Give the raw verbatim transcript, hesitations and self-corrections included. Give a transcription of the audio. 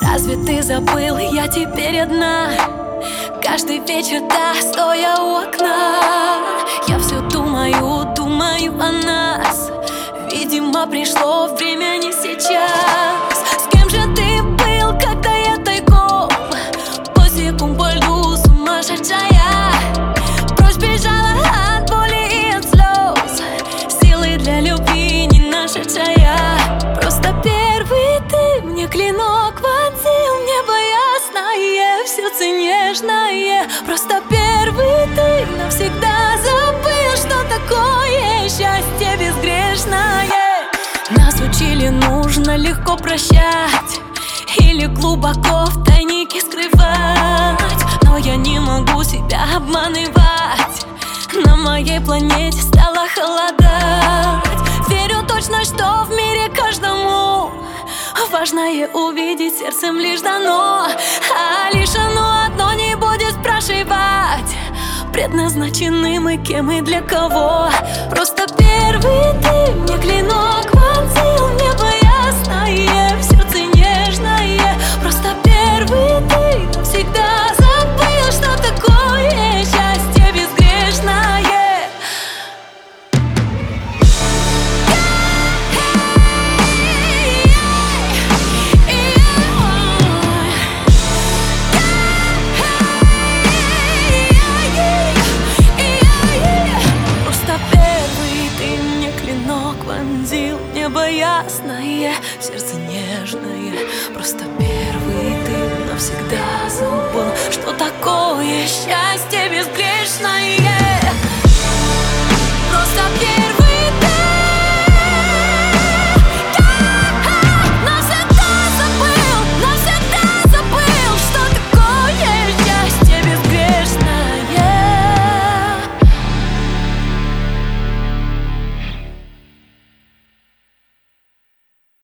Разве ты забыл, я теперь одна? Каждый вечер, да, стоя у окна, я все думаю, думаю о нас. Видимо, пришло время не сейчас. С кем же ты был, когда я тайком босиком по льду сумасшедшая? Прочь бежала от боли и от слез, силы для любви не нашедшая. Просто первый ты мне клинок вонзил, небо ясное, в сердце нежное. Просто первый ты навсегда забыл, что такое счастье безгрешное. Нас учили, нужно легко прощать или глубоко в тайнике скрывать. Но я не могу себя обманывать, на моей планете стало холодать. Верю точно, что в мире каждому важное увидеть сердцем лишь дано, а лишь оно одно не будет спрашивать, предназначены мы кем и для кого. Просто первый ты мне клинок вонзил, небо ясное, в сердце нежное. Просто первый ты навсегда забыл, что такое счастье безгрешное. Вонзил, небо ясное, сердце нежное. Просто первый ты навсегда забыл, что такое счастье безгрешное.